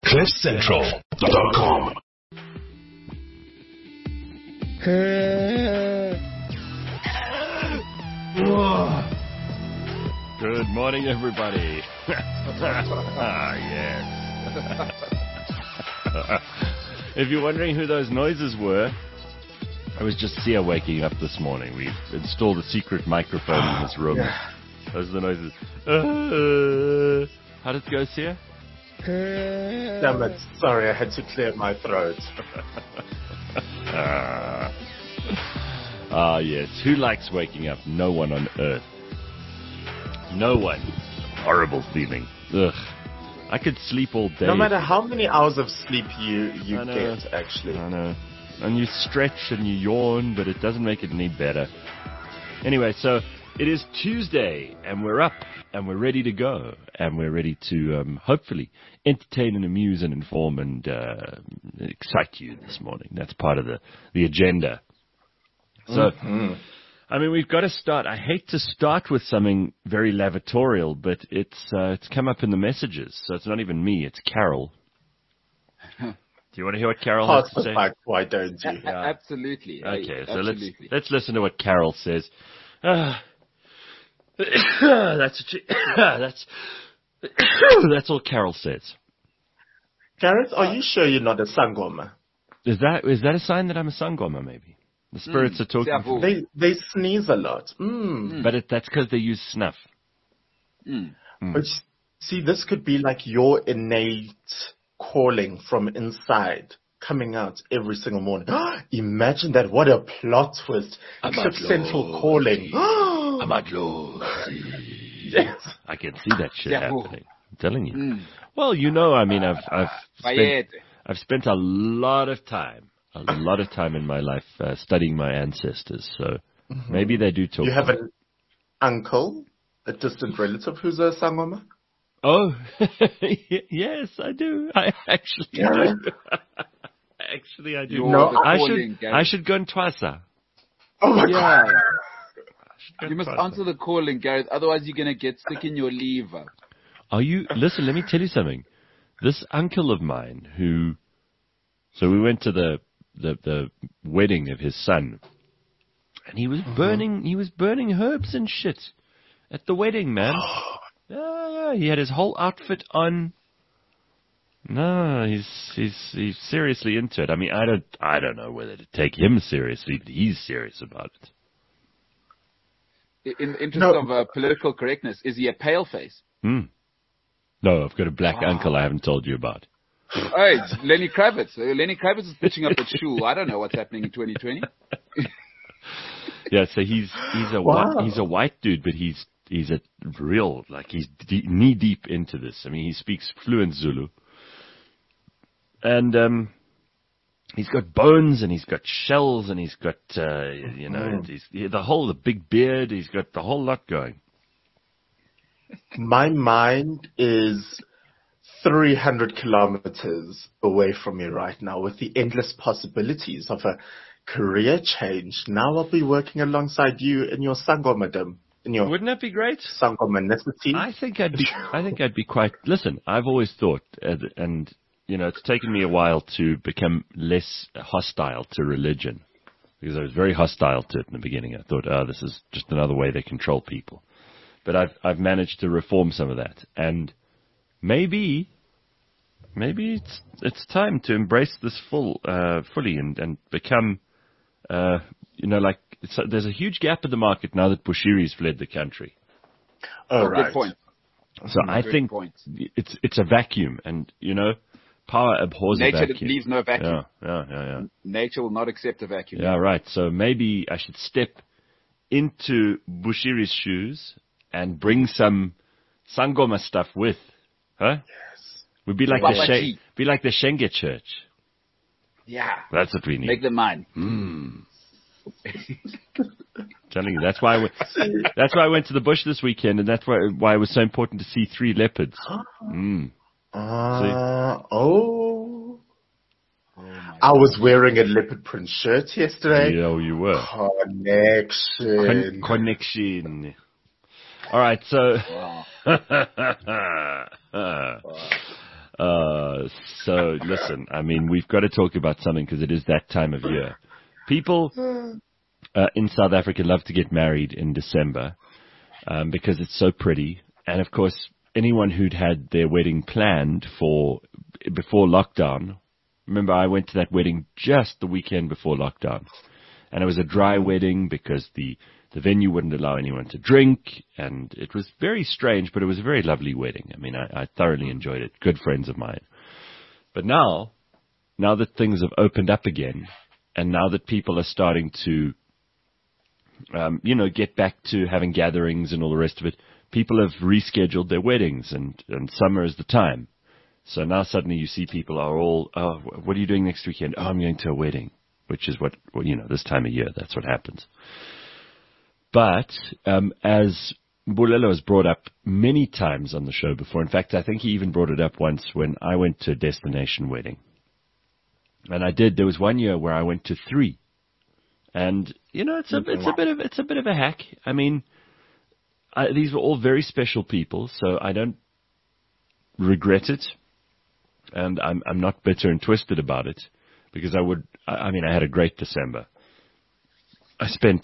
CliffCentral.com. Good morning, everybody. Yes. If you're wondering who those noises were, I was just Sia waking up this morning. We've installed a secret microphone in this room. Those are the noises. How did it go, Sia? Damn it. Sorry, I had to clear my throat. Yes. Who likes waking up? No one on earth. No one. Horrible feeling. Ugh. I could sleep all day. No matter how many hours of sleep you get, actually. I know. And you stretch and you yawn, but it doesn't make it any better. Anyway, so it is Tuesday, and we're up, and we're ready to go, and we're ready to hopefully entertain and amuse and inform and excite you this morning. That's part of the agenda. So, I mean, we've got to start. I hate to start with something very lavatorial, but it's come up in the messages, so it's not even me, it's Carol. Do you want to hear what Carol has to say? Why don't you? Yeah. Absolutely. Okay, so absolutely. let's listen to what Carol says. That's all Carol says. Gareth, are you sure you're not a sangoma? Is that a sign that I'm a sangoma? Maybe the spirits are talking. They sneeze a lot. But that's because they use snuff. But see, this could be like your innate calling from inside coming out every single morning. Imagine that. What a plot twist. Cliff Central calling. Yes. I can see that shit happening. I'm telling you. Well, you know, I mean, I've spent a lot of time in my life studying my ancestors, so maybe they do talk. You have an uncle, a distant relative who's a sangoma? Oh, yes, I do. I actually do. Actually, I do. No, I should go in Twasa. Oh my God. You must answer the calling, Gareth. Otherwise, you're going to get sick in your liver. Listen, let me tell you something. This uncle of mine so we went to the wedding of his son, and he was burning herbs and shit at the wedding, man. Yeah, he had his whole outfit on. No, he's seriously into it. I mean, I don't know whether to take him seriously, but he's serious about it. In the interest of political correctness, is he a pale face? No, I've got a black uncle I haven't told you about. Hey, it's Lenny Kravitz. Lenny Kravitz is pitching up at Shul. I don't know what's happening in 2020. Yeah, so he's a white dude, but he's a real, like, he's knee deep into this. I mean, he speaks fluent Zulu. And he's got bones, and he's got shells, and he's got, the big beard. He's got the whole lot going. My mind is 300 kilometers away from me right now with the endless possibilities of a career change. Now I'll be working alongside you in your sangomadom. Wouldn't that be great? Sangomanicity. I think I'd be quite. Listen, I've always thought, and you know, it's taken me a while to become less hostile to religion, because I was very hostile to it in the beginning. I thought, this is just another way they control people. But I've managed to reform some of that, and maybe it's time to embrace this fully and become, there's a huge gap in the market now that Bushiri's fled the country. Oh, right. Good point. So I think it's a vacuum, and power abhors a vacuum. Nature leaves no vacuum. Yeah. Nature will not accept a vacuum. Yeah, right. So maybe I should step into Bushiri's shoes and bring some Sangoma stuff with, huh? Yes. We'd be like the Shenge Church. Yeah. That's what we need. Make them mine. Telling you, that's why I went to the bush this weekend, and that's why it was so important to see 3 leopards. I was wearing a leopard print shirt yesterday. Yeah, you were. Connection. All right, so So listen, I mean, we've got to talk about something because it is that time of year. People in South Africa love to get married in December because it's so pretty. And of course, anyone who'd had their wedding planned for before lockdown, remember I went to that wedding just the weekend before lockdown. And it was a dry wedding because the venue wouldn't allow anyone to drink, and it was very strange, but it was a very lovely wedding. I mean, I thoroughly enjoyed it. Good friends of mine. But now that things have opened up again, and now that people are starting to, get back to having gatherings and all the rest of it, people have rescheduled their weddings, and summer is the time. So now suddenly you see people are all, oh, what are you doing next weekend? Oh, I'm going to a wedding, which is what, this time of year, that's what happens. But as Bulelo has brought up many times on the show before, in fact, I think he even brought it up once when I went to a destination wedding. And there was one year where I went to 3. And, it's a bit of a hack. I mean, these were all very special people, so I don't regret it. And I'm not bitter and twisted about it because I had a great December. I spent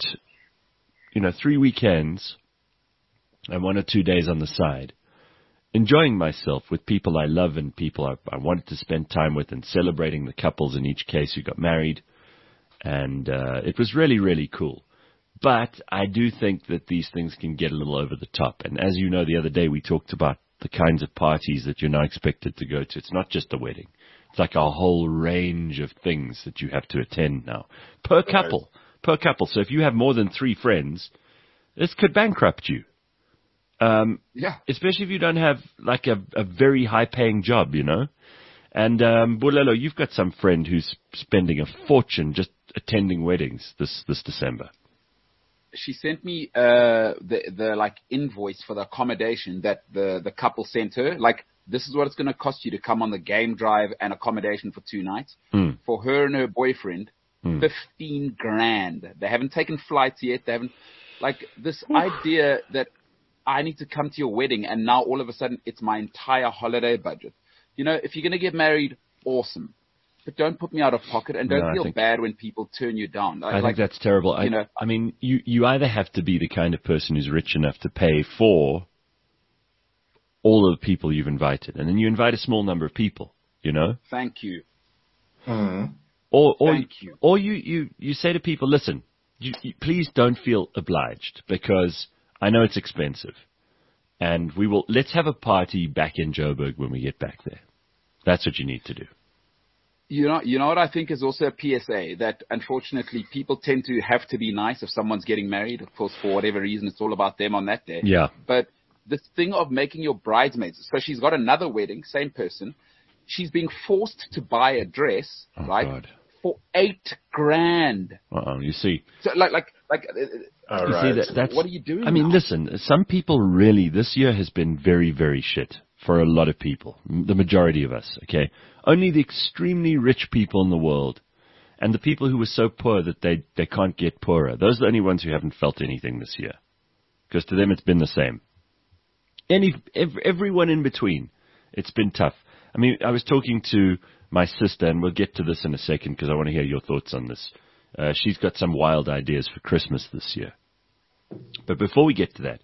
3 weekends and 1 or 2 days on the side, enjoying myself with people I love and people I wanted to spend time with, and celebrating the couples in each case who got married. And it was really, really cool. But I do think that these things can get a little over the top. And as you know, the other day we talked about the kinds of parties that you're now expected to go to. It's not just a wedding. It's like a whole range of things that you have to attend now per couple. So if you have more than 3 friends, this could bankrupt you. Especially if you don't have like a very high-paying job, And Bulelo, you've got some friend who's spending a fortune just attending weddings this December. She sent me the invoice for the accommodation that the couple sent her. Like, this is what it's going to cost you to come on the game drive and accommodation for 2 nights. For her and her boyfriend. 15 grand. They haven't taken flights yet. They haven't, this idea that I need to come to your wedding and now all of a sudden it's my entire holiday budget. If you're going to get married, awesome. But don't put me out of pocket, and don't feel bad when people turn you down. I think that's terrible. I mean, you either have to be the kind of person who's rich enough to pay for all of the people you've invited, and then you invite a small number of people, Thank you. Or you say to people, listen, you please don't feel obliged because I know it's expensive, and let's have a party back in Joburg when we get back there. That's what you need to do. You know what I think is also a PSA, that unfortunately people tend to have to be nice if someone's getting married. Of course, for whatever reason, it's all about them on that day. Yeah. But this thing of making your bridesmaids, so she's got another wedding, same person. She's being forced to buy a dress, right? God. For 8 grand. You see. So that's, what are you doing? I mean, listen, some people really, this year has been very, very shit for a lot of people. The majority of us, okay? Only the extremely rich people in the world and the people who were so poor that they can't get poorer. Those are the only ones who haven't felt anything this year. Because to them it's been the same. Everyone in between, it's been tough. I mean, I was talking to my sister, and we'll get to this in a second because I want to hear your thoughts on this. She's got some wild ideas for Christmas this year. But before we get to that,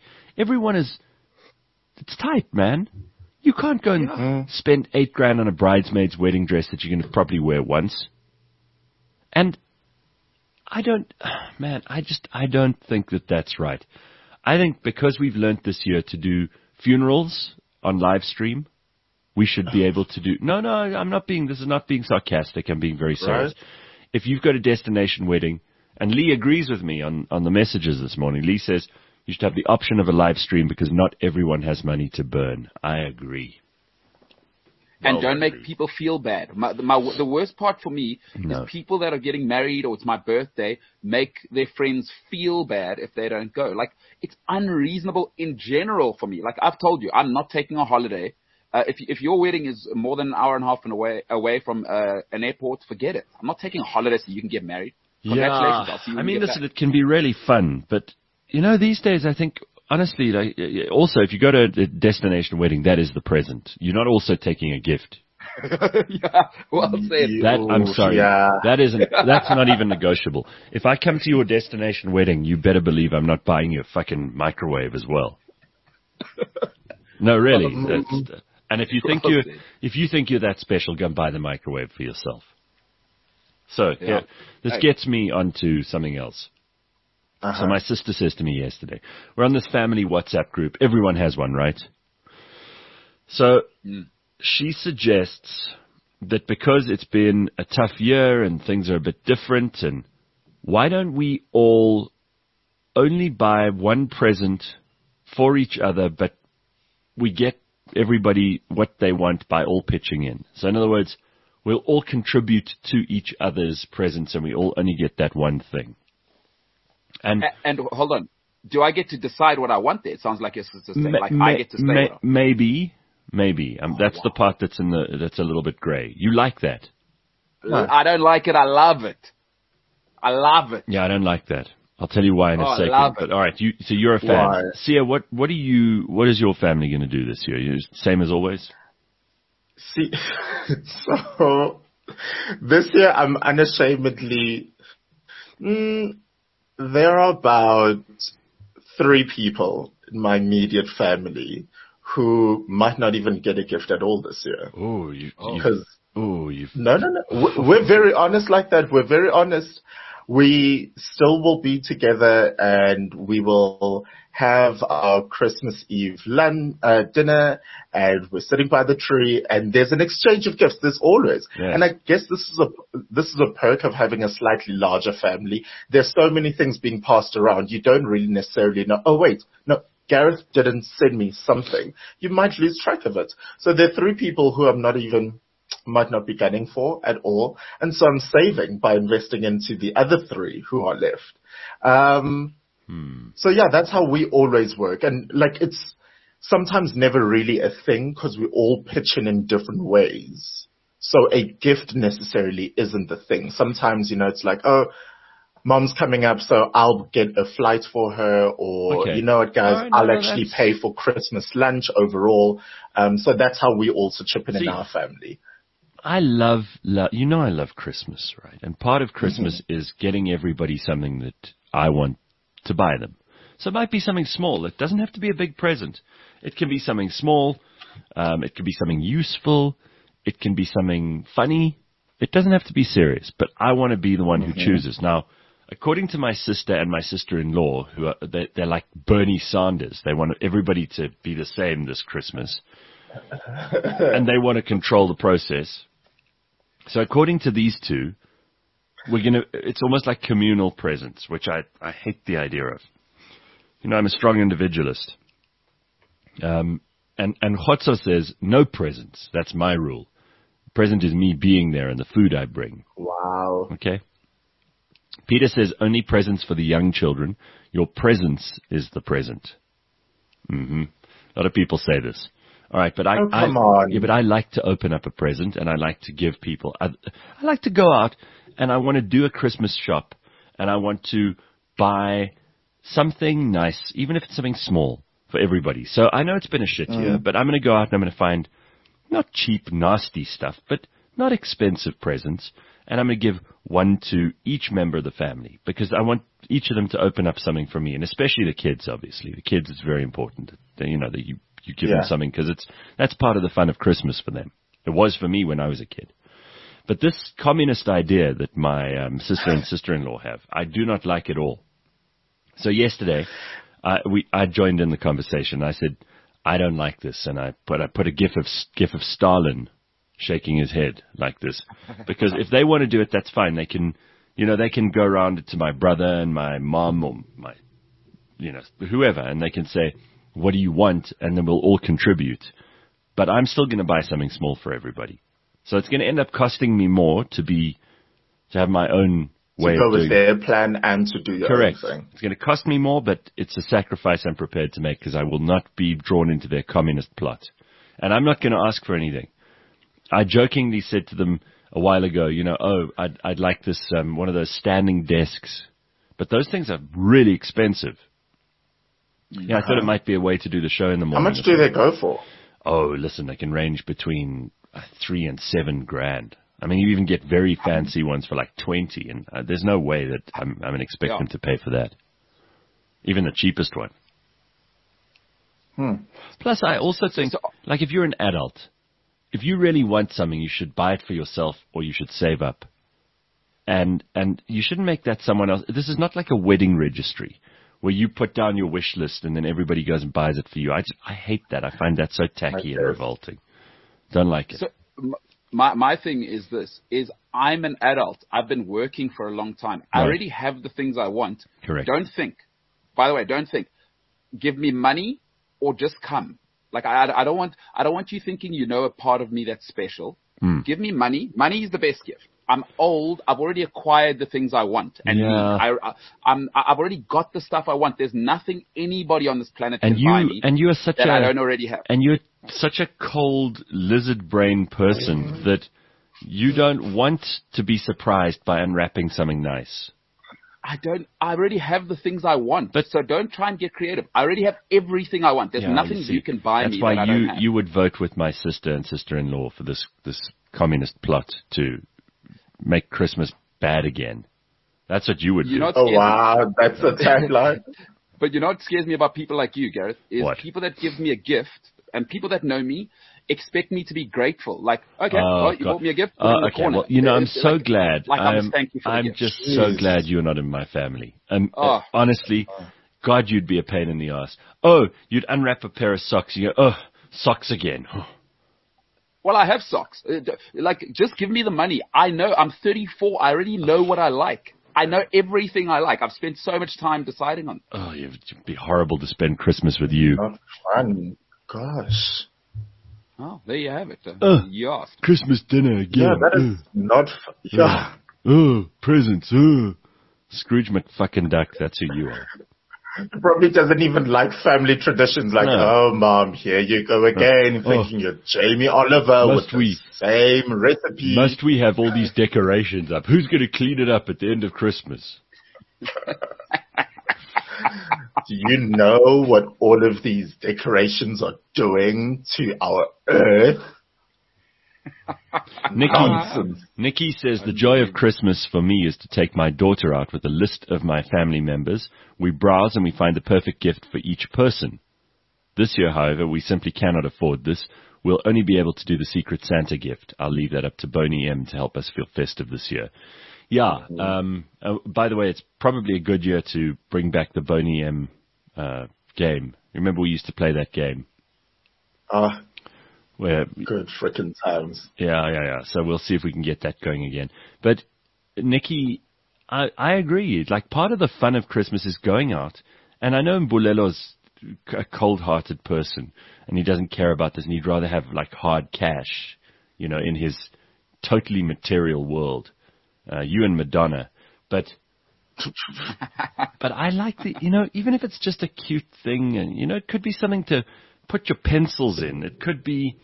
it's tight, man. You can't go and spend 8 grand on a bridesmaid's wedding dress that you're going to probably wear once. And I don't think that that's right. I think because we've learned this year to do funerals on live stream, we should be able to do... No, this is not being sarcastic. I'm being very serious. Right. If you've got a destination wedding, and Lee agrees with me on the messages this morning. Lee says you should have the option of a live stream because not everyone has money to burn. I agree. And don't make people feel bad. The worst part for me is people that are getting married or it's my birthday make their friends feel bad if they don't go. It's unreasonable in general for me. I've told you, I'm not taking a holiday. If your wedding is more than an hour and a half away from an airport, forget it. I'm not taking a holiday so you can get married. Congratulations. I'll see you when you get back. It can be really fun, but these days I think honestly, also if you go to a destination wedding, that is the present. You're not also taking a gift. Yeah, well said. I'm sorry. Yeah. That's not even negotiable. If I come to your destination wedding, you better believe I'm not buying you a fucking microwave as well. No, really. And if you think you're that special, go and buy the microwave for yourself. So this gets me onto something else. So my sister says to me yesterday, we're on this family WhatsApp group. Everyone has one, right? So she suggests that because it's been a tough year and things are a bit different, and why don't we all only buy one present for each other, but we get everybody what they want by all pitching in. So in other words, we'll all contribute to each other's presents and we all only get that one thing. And hold on. Do I get to decide what I want there? It sounds like your sister's saying, I get to say maybe. That's the part that's that's a little bit gray. You like that? I don't like it. I love it. Yeah, I don't like that. I'll tell you why in a second. But all right, so you're a fan. Why? Sia, what is your family going to do this year? Same as always? See, so this year I'm unashamedly, there are about 3 people in my immediate family who might not even get a gift at all this year. No. We're very honest like that. We're very honest. We still will be together and we will have our Christmas Eve dinner, and we're sitting by the tree and there's an exchange of gifts. There's always. Yes. And I guess this is a perk of having a slightly larger family. There's so many things being passed around. You don't really necessarily know, oh wait, no, Gareth didn't send me something. You might lose track of it. So there are 3 people who might not be gunning for at all. And so I'm saving by investing into the other 3 who are left. So yeah, that's how we always work. And it's sometimes never really a thing because we all pitch in different ways. So a gift necessarily isn't the thing. Sometimes, it's like, oh, Mom's coming up, so I'll get a flight for her, or you know what, guys, I'll actually pay for Christmas lunch overall. So that's how we also chip in our family. I love I love Christmas, right? And part of Christmas is getting everybody something that I want to buy them. So it might be something small. It doesn't have to be a big present. It can be something small. It can be something useful. It can be something funny. It doesn't have to be serious, but I want to be the one who chooses. Now, according to my sister and my sister-in-law, they're like Bernie Sanders. They want everybody to be the same this Christmas. And they want to control the process. So according to these 2, it's almost like communal presents, which I hate the idea of. I'm a strong individualist. And Hotso says, no presents. That's my rule. Present is me being there and the food I bring. Wow. Okay. Peter says, only presents for the young children. Your presence is the present. A lot of people say this. All right, but come on. Yeah, but I like to open up a present and I like to give people. I like to go out and I want to do a Christmas shop and I want to buy something nice, even if it's something small for everybody. So I know it's been a shit year, but I'm going to go out and I'm going to find not cheap, nasty stuff, but not expensive presents. And I'm going to give one to each member of the family because I want each of them to open up something for me, and especially the kids, obviously. The kids, it's very important that you give them something because that's part of the fun of Christmas for them. It was for me when I was a kid. But this communist idea that my sister and sister-in-law have, I do not like at all. So yesterday, I joined in the conversation. I said, I don't like this, and I put a gif of Stalin shaking his head like this, because if they want to do it, that's fine. They can go around it to my brother and my mom or my, whoever, and they can say, what do you want? And then we'll all contribute. But I'm still going to buy something small for everybody. So it's going to end up costing me more to have my own way of doing it. To go with their plan and to do your own thing. It's going to cost me more, but it's a sacrifice I'm prepared to make because I will not be drawn into their communist plot. And I'm not going to ask for anything. I jokingly said to them a while ago, I'd like this, one of those standing desks. But those things are really expensive. Yeah, I thought it might be a way to do the show in the morning. How much do they go for? Oh, listen, they can range between 3 and 7 grand. I mean, you even get very fancy ones for like 20, and there's no way that I'm going to expect them to pay for that. Even the cheapest one. Plus, I also think, like, if you're an adult, if you really want something, you should buy it for yourself or you should save up. And you shouldn't make that someone else. This is not like a wedding registry where you put down your wish list and then everybody goes and buys it for you. I hate that. I find that so tacky and revolting. Don't like it. So my thing is this, is I'm an adult. I've been working for a long time. Right. I already have the things I want. Correct. Don't think. Give me money or just come. Like, I don't want you thinking you know a part of me that's special. Give me money. Money is the best gift. I'm old. I've already acquired the things I want. And I've already got the stuff I want. There's nothing anybody on this planet can buy me and you are such that I don't already have. And you're such a cold lizard brain person that you don't want to be surprised by unwrapping something nice. I already have the things I want. So don't try and get creative. I already have everything I want. There's nothing you can buy me that I don't have. That's why you would vote with my sister and sister-in-law for this communist plot to make Christmas bad again. That's what you would do. Oh, wow. That's a tagline. But you know what scares me about people like you, Gareth? Is what? People that give me a gift and people that know me expect me to be grateful. Like, okay, you bought me a gift. Okay, corner. Well, you know, I'm so glad. I'm just so glad you're not in my family. Honestly, God, you'd be a pain in the ass. Oh, you'd unwrap a pair of socks. You go, socks again. Well, I have socks. Like, just give me the money. I know. I'm 34. I already know what I like. I know everything I like. I've spent so much time deciding on it. Oh, it'd be horrible to spend Christmas with you. Not fun. Gosh. Oh, there you have it. You asked. Christmas dinner again. Yeah, that is not fun. Yeah. Presents. Scrooge McFucking Duck, that's who you are. Probably doesn't even like family traditions. Like, Mom, here you go again, thinking you're Jamie Oliver with the same recipe. Must we have all these decorations up? Who's going to clean it up at the end of Christmas? Do you know what all of these decorations are doing to our earth? Nikki says, the joy of Christmas for me is to take my daughter out with a list of my family members. We browse and we find the perfect gift for each person. This year, however, we simply cannot afford this. We'll only be able to do the Secret Santa gift. I'll leave that up to Boney M to help us feel festive this year. Yeah. By the way, it's probably a good year to bring back the Boney M game. Remember we used to play that game? Where good frickin' times. Yeah. So we'll see if we can get that going again. But Nikki, I agree. Like, part of the fun of Christmas is going out. And I know Mbulelo's a cold-hearted person, and he doesn't care about this, and he'd rather have like hard cash, in his totally material world. You and Madonna, but I like even if it's just a cute thing, and it could be something to put your pencils in. It could be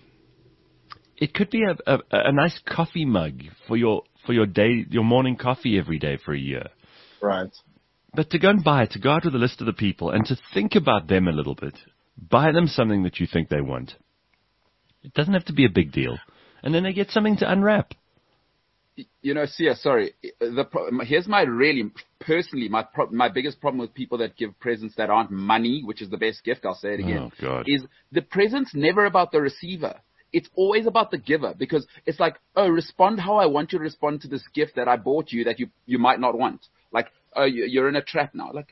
a nice coffee mug for your day, your morning coffee every day for a year. Right. But to go out with a list of the people and to think about them a little bit, buy them something that you think they want. It doesn't have to be a big deal, and then they get something to unwrap. Sia, sorry. Here's my my biggest problem with people that give presents that aren't money, which is the best gift, I'll say it again, is the present's never about the receiver. It's always about the giver, because it's like, respond how I want you to respond to this gift that I bought you that you might not want. Like, you're in a trap now. Like,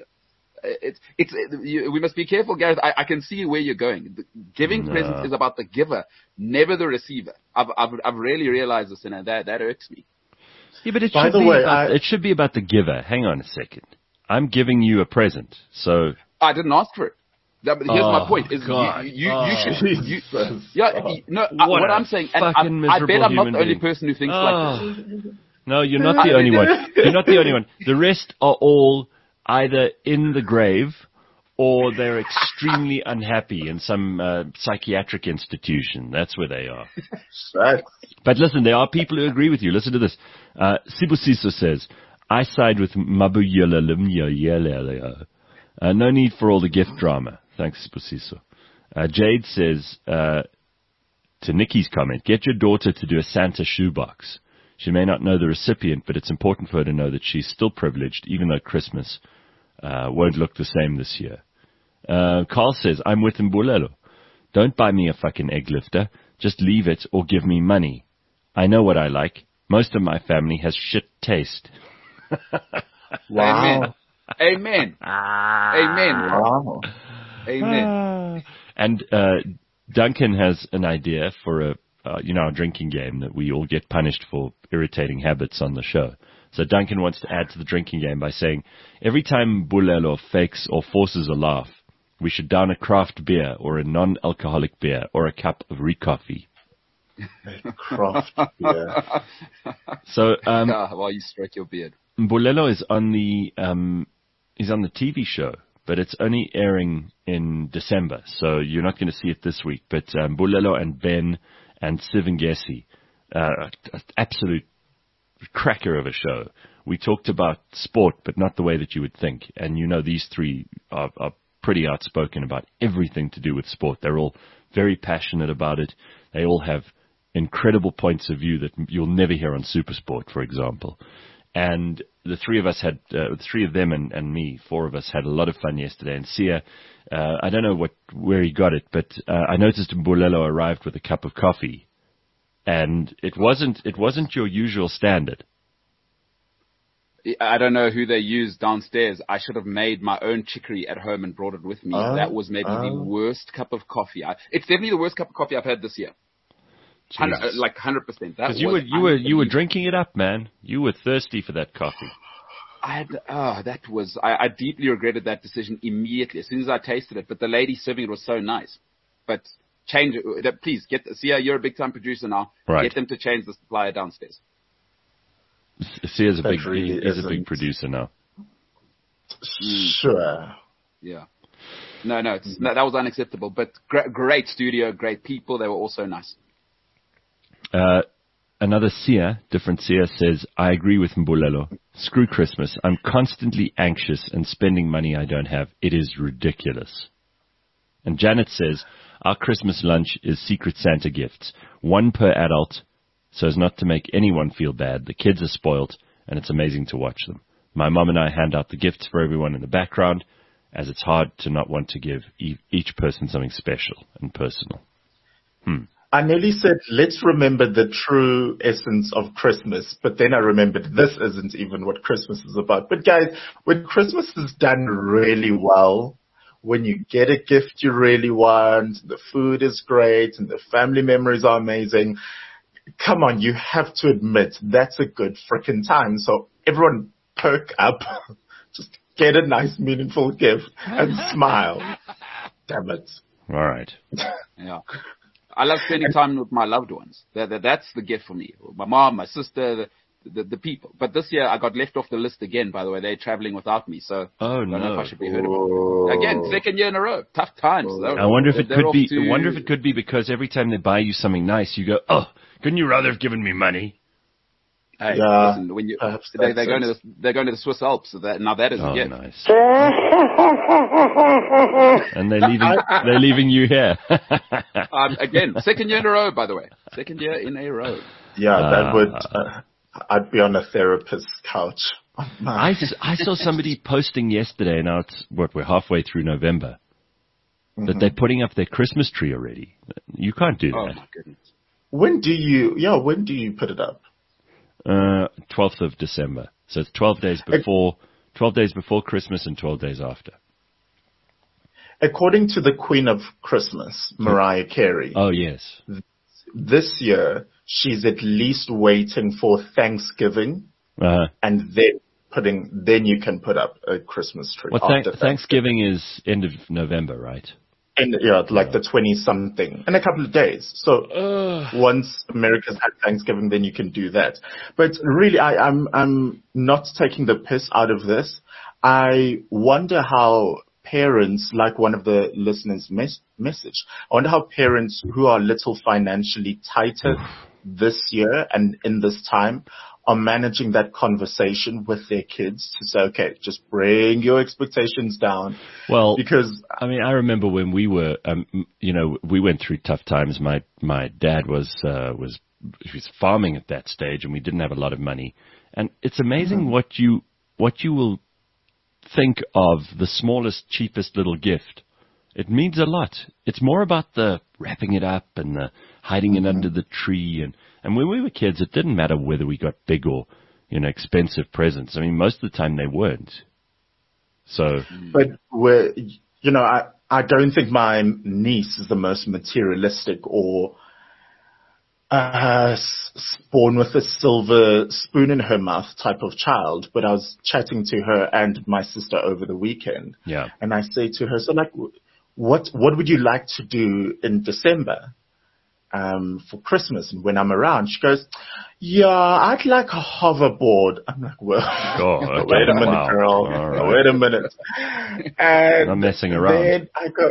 we must be careful, Gareth. I can see where you're going. Giving presents is about the giver, never the receiver. I've really realized this, and that irks me. Yeah, but it should be about the giver. Hang on a second. I'm giving you a present, so I didn't ask for it. Here's my point: is God. you should. What I'm saying, and I bet I'm not the only person who thinks like this. No, you're not the only one. You're not the only one. The rest are all either in the grave or they're extremely unhappy in some psychiatric institution. That's where they are. Right. But listen, there are people who agree with you. Listen to this. Sibusiso says, I side with Mabuyela Limya. No need for all the gift drama. Thanks, Sibusiso. Jade says, to Nikki's comment, get your daughter to do a Santa shoebox. She may not know the recipient, but it's important for her to know that she's still privileged, even though Christmas won't look the same this year. Carl says, I'm with Mbulelo. Don't buy me a fucking egg lifter. Just leave it or give me money. I know what I like. Most of my family has shit taste. Wow. Amen. Amen. Wow. Amen. And Duncan has an idea for a drinking game that we all get punished for irritating habits on the show. So Duncan wants to add to the drinking game by saying, every time Mbulelo fakes or forces a laugh, we should down a craft beer or a non-alcoholic beer or a cup of recoffee. Craft beer. So, while you stroke your beard. Mbulelo is on the TV show, but it's only airing in December, so you're not going to see it this week. But Mbulelo and Ben and Sivingesi, absolute cracker of a show. We talked about sport, but not the way that you would think. And these three are pretty outspoken about everything to do with sport. They're all very passionate about it. They all have incredible points of view that you'll never hear on SuperSport, for example. And the three of them and me, four of us had a lot of fun yesterday. And Sia, I don't know where he got it, but I noticed Mbulelo arrived with a cup of coffee, and it wasn't your usual standard. I don't know who they used downstairs. I should have made my own chicory at home and brought it with me. That was maybe the worst cup of coffee. It's definitely the worst cup of coffie I've had this year. 100%. Because you were drinking it up, man. You were thirsty for that coffee. I deeply regretted that decision immediately as soon as I tasted it. But the lady serving it was so nice. But change it. Please Sia, you're a big time producer now. Right. Get them to change the supplier downstairs. Sia's he's a big producer now. Sure. Yeah. No, that was unacceptable. But great studio, great people. They were also nice. Another Sia, different Sia, says, I agree with Mbulelo. Screw Christmas. I'm constantly anxious and spending money I don't have. It is ridiculous. And Janet says, our Christmas lunch is Secret Santa gifts. One per adult, so as not to make anyone feel bad. The kids are spoilt, and it's amazing to watch them. My mom and I hand out the gifts for everyone in the background, as it's hard to not want to give each person something special and personal. I nearly said, let's remember the true essence of Christmas, but then I remembered this isn't even what Christmas is about. But guys, when Christmas is done really well, when you get a gift you really want, the food is great, and the family memories are amazing, come on, you have to admit that's a good frickin' time. So everyone perk up, just get a nice, meaningful gift and smile. Damn it. All right. Yeah. I love spending time with my loved ones. That's the gift for me. My mom, my sister, the people. But this year I got left off the list again, by the way. They're traveling without me. So I don't know if I should be heard about it. Again, second year in a row. Tough times. I wonder if it could be because every time they buy you something nice, you go, oh, couldn't you rather have given me money? Hey, yeah, listen, when they're going to the Swiss Alps. So that is a gift. Nice. And they're leaving you here. Again, second year in a row, by the way. Second year in a row. Yeah, that would. I'd be on a therapist's couch. I saw somebody posting yesterday. Now we're halfway through November. That they're putting up their Christmas tree already. You can't do that. Oh my goodness. When do you put it up? 12th of December. So it's 12 days before Christmas and 12 days after. According to the Queen of Christmas, Mariah Carey. Oh, yes. This year, she's at least waiting for Thanksgiving, and then you can put up a Christmas tree. Well, Thanksgiving is end of November, right? And the 20-something in a couple of days. So once America's had Thanksgiving, then you can do that. But really, I'm not taking the piss out of this. I wonder how parents, like one of the listeners' message, I wonder how parents who are a little financially tighter this year and in this time are managing that conversation with their kids to say, okay, just bring your expectations down. Well, because I mean, I remember when we were, we went through tough times. My dad was farming at that stage, and we didn't have a lot of money. And it's amazing what you will think of the smallest, cheapest little gift. It means a lot. It's more about the wrapping it up and the hiding it under the tree. And when we were kids, it didn't matter whether we got big or, expensive presents. I mean, most of the time they weren't. So. But I don't think my niece is the most materialistic or born with a silver spoon in her mouth type of child. But I was chatting to her and my sister over the weekend. Yeah. And I say to her, so like, what would you like to do in December for Christmas? And when I'm around, she goes, yeah, I'd like a hoverboard. I'm like, well, okay. wait a minute, Wow. girl. Right. Wait a minute. And I'm messing around. Then I go,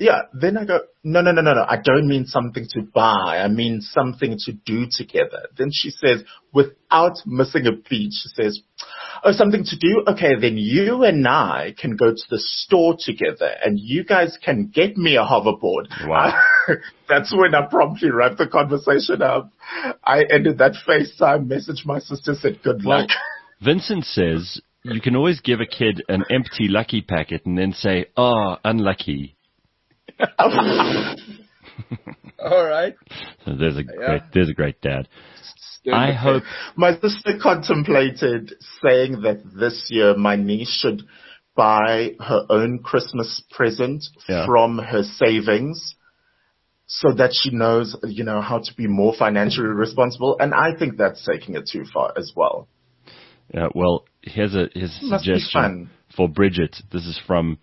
no. I don't mean something to buy. I mean something to do together. Then she says, without missing a beat, she says, oh, something to do? Okay, then you and I can go to the store together and you guys can get me a hoverboard. Wow. That's when I promptly wrapped the conversation up. I ended that FaceTime message. My sister said, good luck. Vincent says you can always give a kid an empty lucky packet and then say, oh, unlucky. All right. So there's a great dad. I hope my sister contemplated saying that this year my niece should buy her own Christmas present from her savings so that she knows, how to be more financially responsible. And I think that's taking it too far as well. Yeah, well, here's a suggestion for Bridget. This is from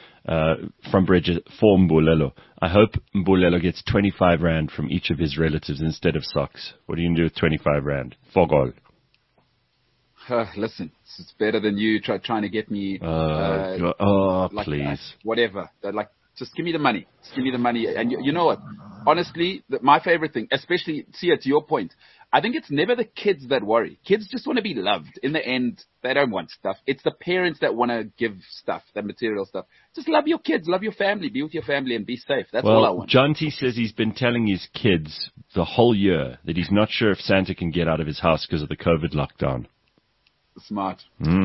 Bridget for Mbulelo. I hope Mbulelo gets 25 Rand from each of his relatives instead of socks. What are you going to do with 25 Rand? Fogol. Listen, it's better than you trying to get me. Please. Whatever. Just give me the money. Just give me the money. And you know what? Honestly, my favorite thing, especially, to your point, I think it's never the kids that worry. Kids just want to be loved. In the end, they don't want stuff. It's the parents that want to give stuff, that material stuff. Just love your kids, love your family, be with your family and be safe. That's all I want. John T says he's been telling his kids the whole year that he's not sure if Santa can get out of his house because of the COVID lockdown. Smart.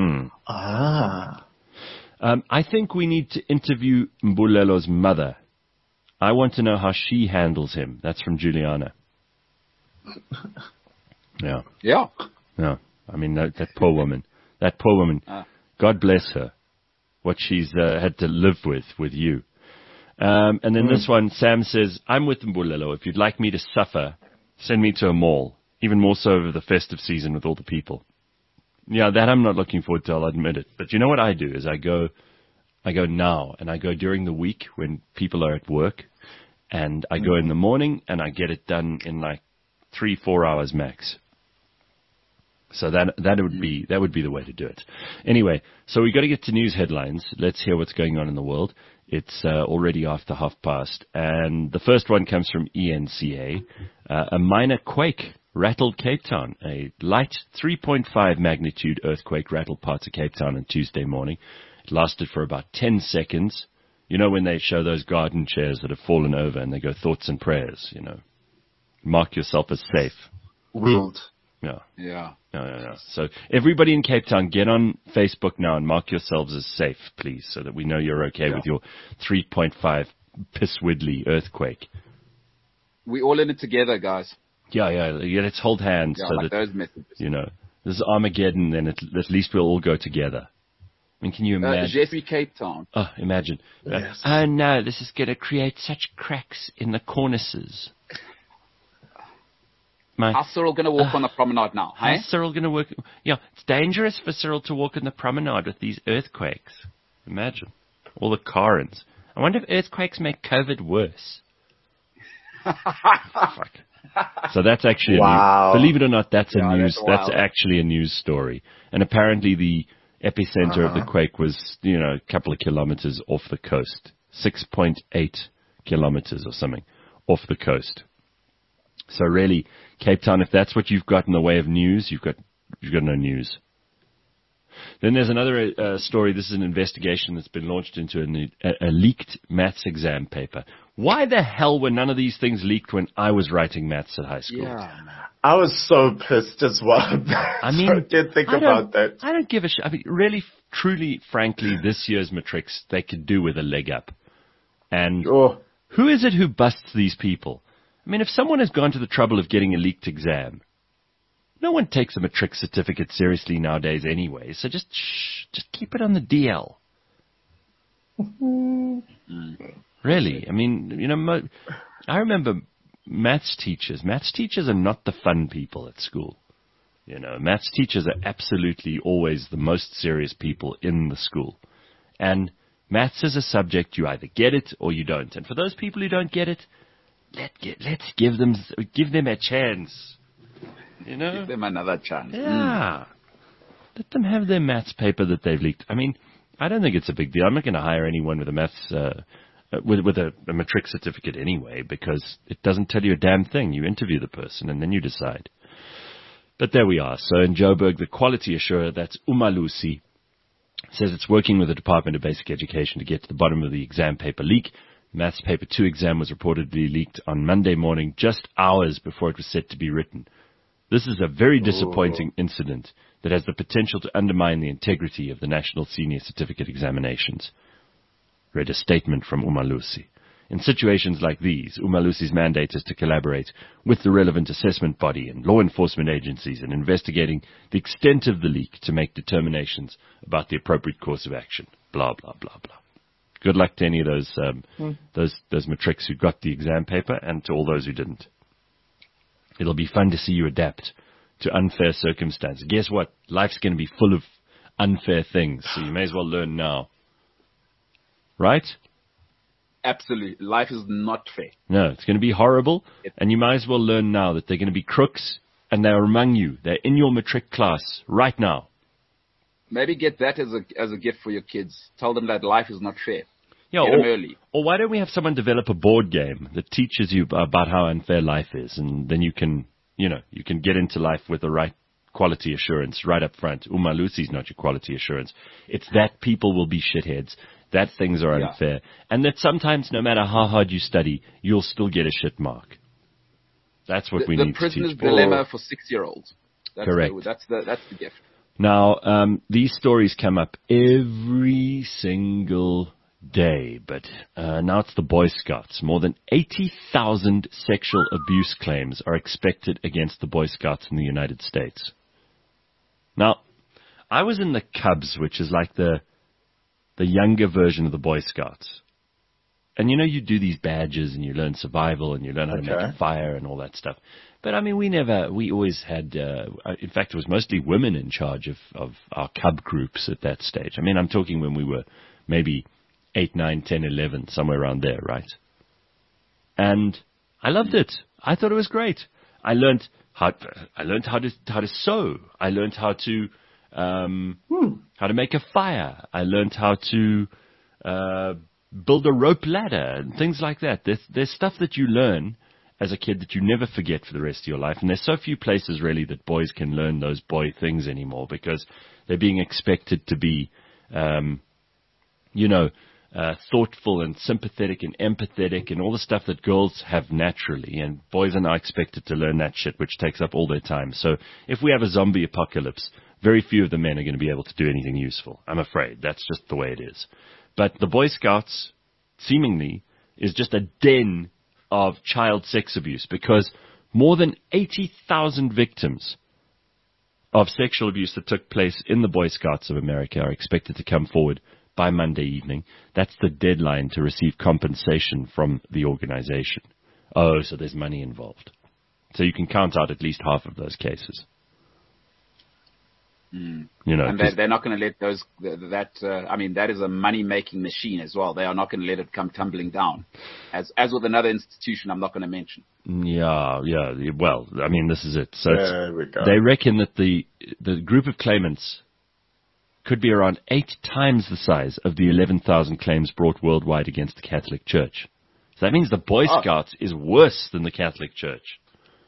I think we need to interview Mbulelo's mother. I want to know how she handles him. That's from Juliana. Yeah. I mean, that poor woman. God bless her. What she's had to live with you. And then this one, Sam says, I'm with Mbulelo. If you'd like me to suffer, send me to a mall. Even more so over the festive season with all the people. Yeah, that I'm not looking forward to, I'll admit it. But you know what I do is I go now, and I go during the week when people are at work, and I go in the morning, and I get it done in like 3-4 hours max. So that would be the way to do it. Anyway, so we got to get to news headlines. Let's hear what's going on in the world. It's already after past, and the first one comes from ENCA. A minor quake rattled Cape Town. A light 3.5 magnitude earthquake rattled parts of Cape Town on Tuesday morning. It lasted for about 10 seconds. You know when they show those garden chairs that have fallen over and they go thoughts and prayers, Mark yourself as safe. Wield. Yeah. So everybody in Cape Town, get on Facebook now and mark yourselves as safe, please, so that we know you're okay with your 3.5 pisswidly earthquake. We all in it together, guys. Yeah, let's hold hands so that, those messages. This is Armageddon, and at least we'll all go together. I mean, can you imagine? Jeffrey Cape Town. Oh, imagine. Yes. Oh, no, this is going to create such cracks in the cornices. How's Cyril going to walk on the promenade now? How's Cyril going to work? Yeah, it's dangerous for Cyril to walk on the promenade with these earthquakes. Imagine. All the Karens. I wonder if earthquakes make COVID worse. Fuck. So that's actually believe it or not, that's that's actually a news story. And apparently the epicenter of the quake was, a couple of kilometers off the coast. 6.8 kilometers or something off the coast. So really, Cape Town, if that's what you've got in the way of news, you've got no news. Then there's another story. This is an investigation that's been launched into a leaked maths exam paper. Why the hell were none of these things leaked when I was writing maths at high school? Yeah. I was so pissed as well. I mean, I did think about that. I don't give a shit. I mean, really, truly, frankly, this year's matrics, they could do with a leg up. And who is it who busts these people? I mean, if someone has gone to the trouble of getting a leaked exam, no one takes a matric certificate seriously nowadays anyway, so just keep it on the DL. Really, I mean, I remember maths teachers. Maths teachers are not the fun people at school. Maths teachers are absolutely always the most serious people in the school. And maths is a subject, you either get it or you don't. And for those people who don't get it, let's give them a chance. Give them another chance. Yeah. Let them have their maths paper that they've leaked. I mean, I don't think it's a big deal. I'm not going to hire anyone with a maths, with a matric certificate anyway, because it doesn't tell you a damn thing. You interview the person and then you decide. But there we are. So in Joburg, the quality assurer, that's Umalusi, says it's working with the Department of Basic Education to get to the bottom of the exam paper leak. Maths paper 2 exam was reportedly leaked on Monday morning, just hours before it was set to be written. This is a very disappointing incident that has the potential to undermine the integrity of the National Senior Certificate Examinations, read a statement from Umalusi. In situations like these, Umalusi's mandate is to collaborate with the relevant assessment body and law enforcement agencies in investigating the extent of the leak to make determinations about the appropriate course of action. Blah, blah, blah, blah. Good luck to any of those matrics who got the exam paper and to all those who didn't. It'll be fun to see you adapt to unfair circumstances. Guess what? Life's going to be full of unfair things, so you may as well learn now. Right? Absolutely. Life is not fair. No, it's going to be horrible, and you might as well learn now that they're going to be crooks, and they're among you. They're in your matric class right now. Maybe get that as a gift for your kids. Tell them that life is not fair. Yeah, Get them early. Or why don't we have someone develop a board game that teaches you about how unfair life is, and then you can get into life with the right quality assurance right up front. Umalusi's not your quality assurance. It's that people will be shitheads, that things are unfair, and that sometimes no matter how hard you study, you'll still get a shit mark. That's what we need to teach. The prisoner's dilemma for 6-year-olds. Correct. That's the gift. Now, these stories come up every single day, but now it's the Boy Scouts. More than 80,000 sexual abuse claims are expected against the Boy Scouts in the United States. Now, I was in the Cubs, which is like the younger version of the Boy Scouts. And you do these badges and you learn survival and you learn how to make a fire and all that stuff. But I mean, we always had, in fact, it was mostly women in charge of our Cub groups at that stage. I mean, I'm talking when we were maybe 8, 9, 10, 11, somewhere around there, right? And I loved it. I thought it was great. I learned how to sew. I learned how to make a fire. I learned how to build a rope ladder and things like that. There's stuff that you learn as a kid that you never forget for the rest of your life. And there's so few places really that boys can learn those boy things anymore because they're being expected to be, thoughtful and sympathetic and empathetic and all the stuff that girls have naturally. And boys are now expected to learn that shit, which takes up all their time. So if we have a zombie apocalypse, very few of the men are going to be able to do anything useful. I'm afraid. That's just the way it is. But the Boy Scouts, seemingly, is just a den of child sex abuse because more than 80,000 victims of sexual abuse that took place in the Boy Scouts of America are expected to come forward by Monday evening. That's the deadline to receive compensation from the organization. Oh, so there's money involved. So you can count out at least half of those cases. And they're not going to let that is a money-making machine as well. They are not going to let it come tumbling down. As with another institution I'm not going to mention. Yeah. Well, I mean, this is it. So there we go. They reckon that the group of claimants could be around 8 times the size of the 11,000 claims brought worldwide against the Catholic Church. So that means the Boy Scouts is worse than the Catholic Church.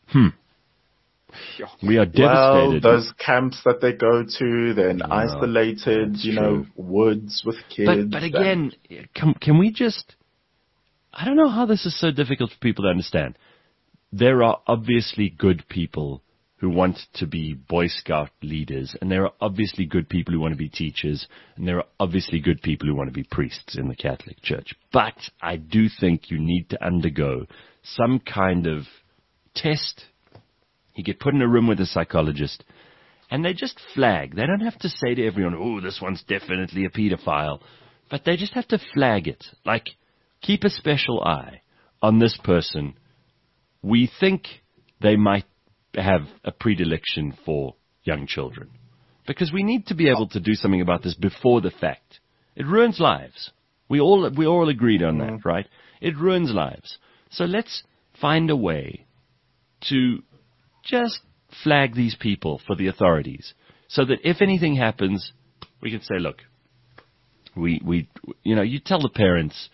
We are Well, devastated. those camps that they go to, they're in isolated, woods with kids. But again, can we just... I don't know how this is so difficult for people to understand. There are obviously good people who want to be Boy Scout leaders, and there are obviously good people who want to be teachers, and there are obviously good people who want to be priests in the Catholic Church. But I do think you need to undergo some kind of test. You get put in a room with a psychologist, and they just flag. They don't have to say to everyone, oh, this one's definitely a pedophile. But they just have to flag it. Like, keep a special eye on this person. We think they might have a predilection for young children. Because we need to be able to do something about this before the fact. It ruins lives. We all agreed on that, right? It ruins lives. So let's find a way to just flag these people for the authorities, so that if anything happens, we can say, look, you tell the parents,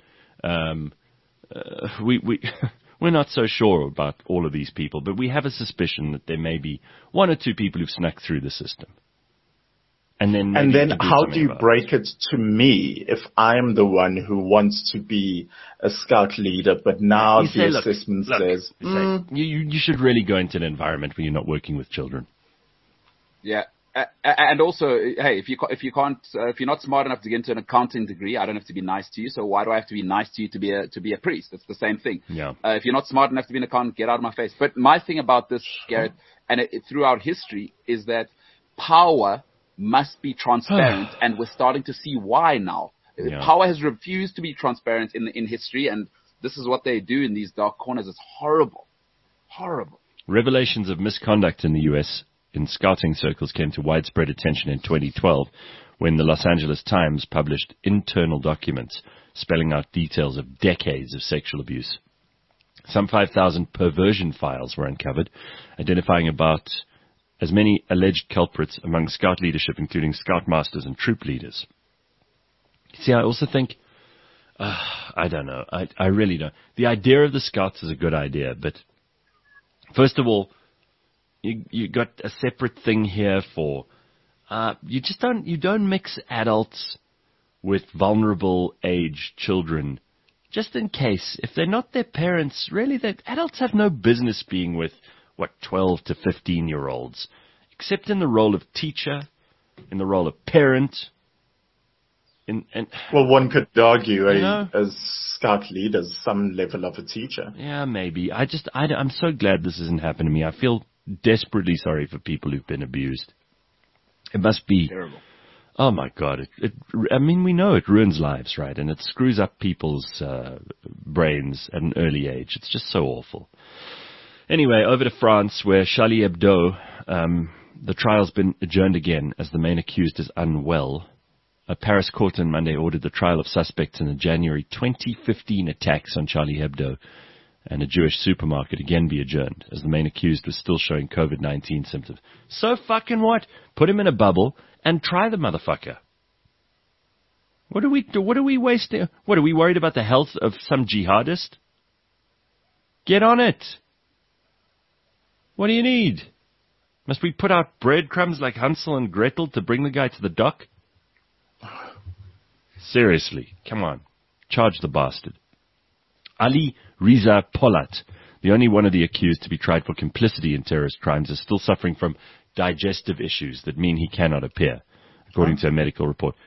we're not so sure about all of these people, but we have a suspicion that there may be one or two people who've snuck through the system. And then how do you break it to me if I'm the one who wants to be a scout leader, but now the assessment says... You should really go into an environment where you're not working with children. Yeah. And also, hey, if you're not smart enough to get into an accounting degree, I don't have to be nice to you. So why do I have to be nice to you to be a priest? It's the same thing. Yeah. If you're not smart enough to be an accountant, get out of my face. But my thing about this, Garrett, and throughout history, is that power must be transparent, and we're starting to see why now. Yeah. Power has refused to be transparent in history, and this is what they do in these dark corners. It's horrible. Horrible. Revelations of misconduct in the U.S. in scouting circles came to widespread attention in 2012 when the Los Angeles Times published internal documents spelling out details of decades of sexual abuse. Some 5,000 perversion files were uncovered, identifying about as many alleged culprits among scout leadership, including scoutmasters and troop leaders. See, I also think, I don't know, I really don't. The idea of the scouts is a good idea, but first of all, you got a separate thing here for, you don't mix adults with vulnerable age children, just in case. If they're not their parents, really, adults have no business being with 12 to 15-year-olds, except in the role of teacher, in the role of parent. Well, one could argue as scout leaders, some level of a teacher. Yeah, maybe. I'm so glad this hasn't happened to me. I feel desperately sorry for people who've been abused. It must be terrible. Oh my God! We know it ruins lives, right? And it screws up people's brains at an early age. It's just so awful. Anyway, over to France, where Charlie Hebdo, the trial's been adjourned again as the main accused is unwell. A Paris court on Monday ordered the trial of suspects in the January 2015 attacks on Charlie Hebdo and a Jewish supermarket again be adjourned, as the main accused was still showing COVID-19 symptoms. So fucking what? Put him in a bubble and try the motherfucker. What are we wasting? What, are we worried about the health of some jihadist? Get on it. What do you need? Must we put out breadcrumbs like Hansel and Gretel to bring the guy to the dock? Seriously, come on. Charge the bastard. Ali Riza Polat, the only one of the accused to be tried for complicity in terrorist crimes, is still suffering from digestive issues that mean he cannot appear, according to a medical report.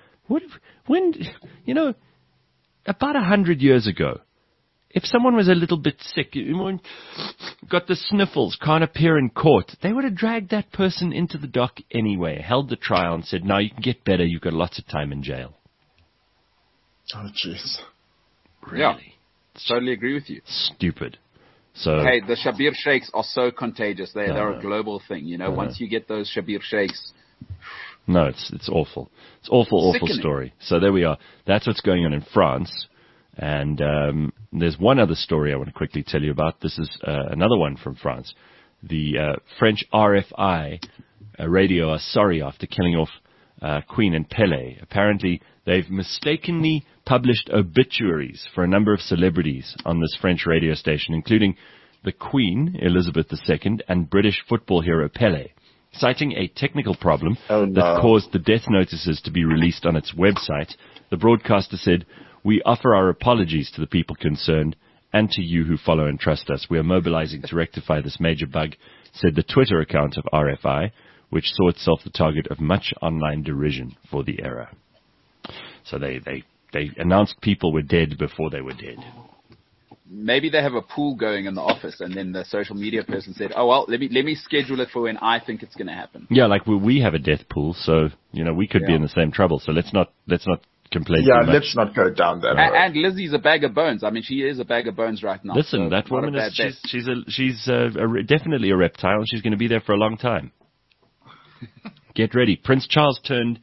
About 100 years ago, if someone was a little bit sick, got the sniffles, can't appear in court, they would have dragged that person into the dock anyway, held the trial and said, no, you can get better, you've got lots of time in jail. Oh, jeez. Really? Yeah, totally agree with you. Stupid. So, hey, the Shabir Sheikhs are so contagious. They're a global thing, Once you get those Shabir Sheikhs... No, it's awful. It's awful Sickening. Story. So there we are. That's what's going on in France. And there's one other story I want to quickly tell you about. This is another one from France. The French RFI radio are sorry after killing off Queen and Pele. Apparently, they've mistakenly published obituaries for a number of celebrities on this French radio station, including the Queen, Elizabeth II, and British football hero Pele, citing a technical problem that caused the death notices to be released on its website. The broadcaster said, "We offer our apologies to the people concerned and to you who follow and trust us. We are mobilizing to rectify this major bug," said the Twitter account of RFI, which saw itself the target of much online derision for the error. So they announced people were dead before they were dead. Maybe they have a pool going in the office, and then the social media person said, "Oh well, let me schedule it for when I think it's going to happen." Yeah, like we have a death pool, so we could be in the same trouble. So let's not complain. Yeah, too much. let's not go down that road. And Lizzie's a bag of bones. I mean, she is a bag of bones right now. Listen, so that woman she's definitely a reptile. She's going to be there for a long time. Get ready. Prince Charles turned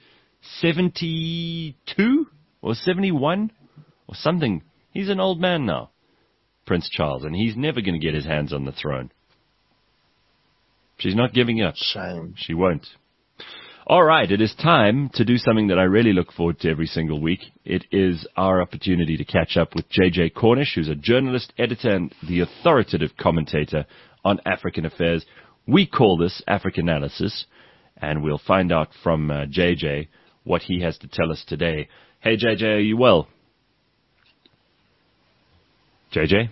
72 or 71 or something. He's an old man now, Prince Charles, and he's never going to get his hands on the throne. She's not giving up. Shame. She won't. All right, it is time to do something that I really look forward to every single week. It is our opportunity to catch up with JJ Cornish, who's a journalist, editor, and the authoritative commentator on African affairs. We call this Africanalysis, and we'll find out from JJ what he has to tell us today. Hey, JJ, are you well? JJ?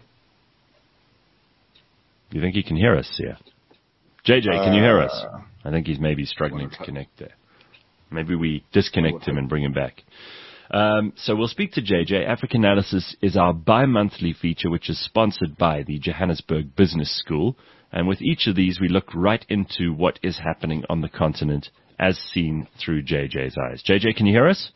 You think he can hear us here? JJ, can you hear us? I think he's maybe struggling to connect there. Maybe we disconnect him and bring him back. So we'll speak to JJ. Africanalysis is our bi-monthly feature, which is sponsored by the Johannesburg Business School. And with each of these, we look right into what is happening on the continent as seen through JJ's eyes. JJ, can you hear us?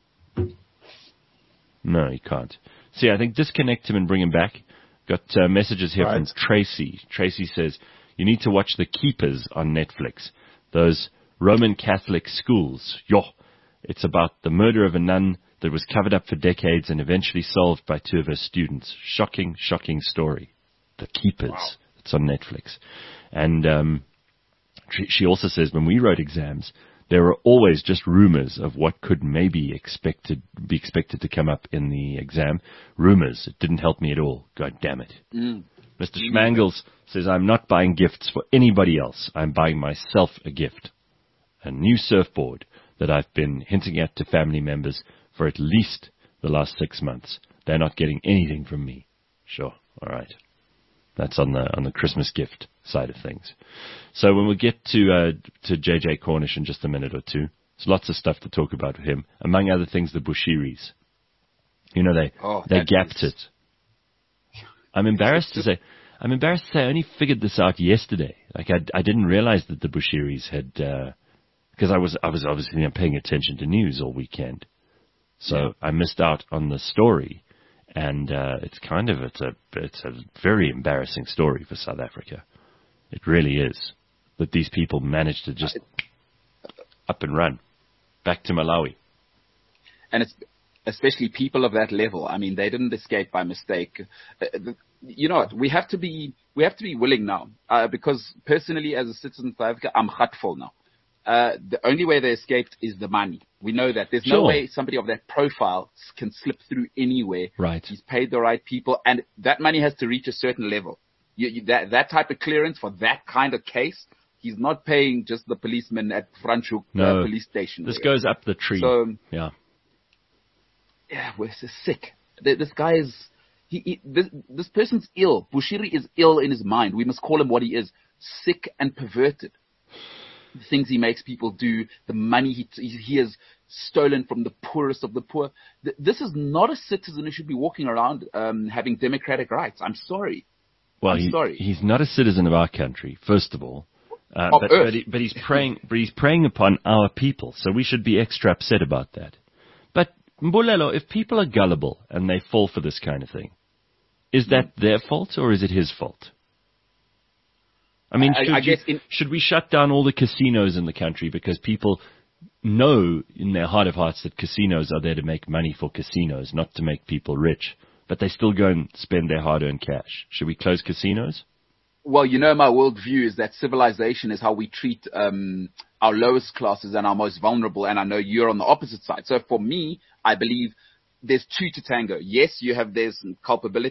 No, he can't. See, I think disconnect him and bring him back. Got messages here from Tracy. Tracy says, you need to watch The Keepers on Netflix. Those Roman Catholic schools. It's about the murder of a nun that was covered up for decades and eventually solved by two of her students. Shocking, shocking story. The Keepers. Wow. It's on Netflix. And she also says when we wrote exams, there were always just rumors of what could maybe be expected to come up in the exam. Rumors. It didn't help me at all. God damn it. Mr. Schmangles says, I'm not buying gifts for anybody else. I'm buying myself a gift. A new surfboard that I've been hinting at to family members for at least the last 6 months. They're not getting anything from me. Sure. All right. That's on the Christmas gift side of things. So when we get to JJ Cornish in just a minute or two, there's lots of stuff to talk about with him. Among other things, the Bushiris. They gapped it. I'm embarrassed to say I only figured this out yesterday. Like I didn't realize that the Bushiris had, because I was obviously paying attention to news all weekend. So I missed out on the story. And it's a very embarrassing story for South Africa. It really is. That these people managed to just up and run back to Malawi. And it's especially people of that level. I mean, they didn't escape by mistake. You know what? We have to be willing now. Because personally, as a citizen of South Africa, I'm hurtful now. The only way they escaped is the money. We know that. There's no way somebody of that profile can slip through anywhere. Right. He's paid the right people, and that money has to reach a certain level. That type of clearance for that kind of case, he's not paying just the policeman at Franschhoek police station. This goes up the tree. So, yeah, we're so sick. This guy is... This person's ill. Bushiri is ill in his mind. We must call him what he is. Sick and perverted. The things he makes people do, the money he has stolen from the poorest of the poor. This is not a citizen who should be walking around having democratic rights. I'm sorry. Well, he's not a citizen of our country, first of all. But he's preying upon our people, so we should be extra upset about that. But Mbulelo, if people are gullible and they fall for this kind of thing, is that their fault or is it his fault? I mean, should we shut down all the casinos in the country because people know in their heart of hearts that casinos are there to make money for casinos, not to make people rich, but they still go and spend their hard-earned cash? Should we close casinos? Well, my worldview is that civilization is how we treat our lowest classes and our most vulnerable, and I know you're on the opposite side. So for me, I believe there's two to tango. Yes, there's culpability,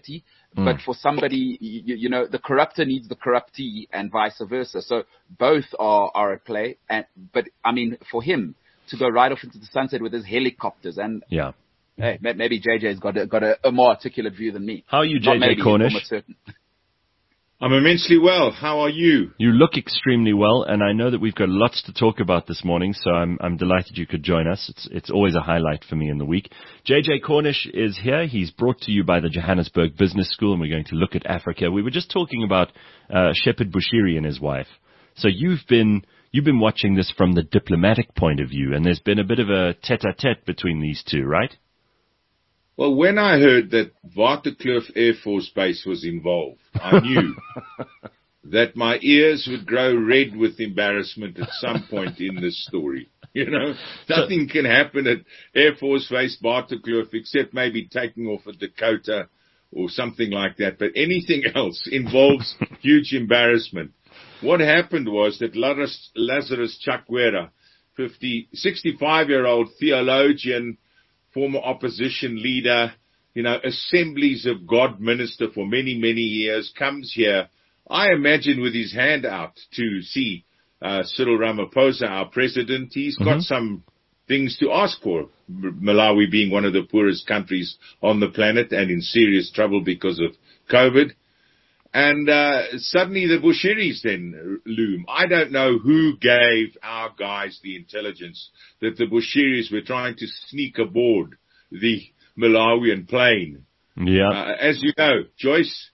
But for somebody, you know, the corruptor needs the corruptee and vice versa. So both are at play. But I mean, for him to go right off into the sunset with his helicopters and hey, maybe JJ's got a more articulate view than me. How are you, JJ Cornish? I'm immensely well. How are you? You look extremely well, and I know that we've got lots to talk about this morning, so I'm delighted you could join us. It's always a highlight for me in the week. JJ Cornish is here. He's brought to you by the Johannesburg Business School, and we're going to look at Africa. We were just talking about Shepherd Bushiri and his wife. So you've been watching this from the diplomatic point of view, and there's been a bit of a tete-a-tete between these two, right? Well, when I heard that Waterkloof Air Force Base was involved, I knew that my ears would grow red with embarrassment at some point in this story. You know, nothing can happen at Air Force Base Waterkloof except maybe taking off a Dakota or something like that. But anything else involves huge embarrassment. What happened was that Lazarus Chakwera, 65-year-old theologian, former opposition leader, you know, Assemblies of God minister for many, many years, comes here, I imagine with his hand out to see Cyril Ramaphosa, our president. He's got some things to ask for, Malawi being one of the poorest countries on the planet and in serious trouble because of COVID. And suddenly the Bushiris then loom. I don't know who gave our guys the intelligence that the Bushiris were trying to sneak aboard the Malawian plane. Yeah. As you know, Joyce,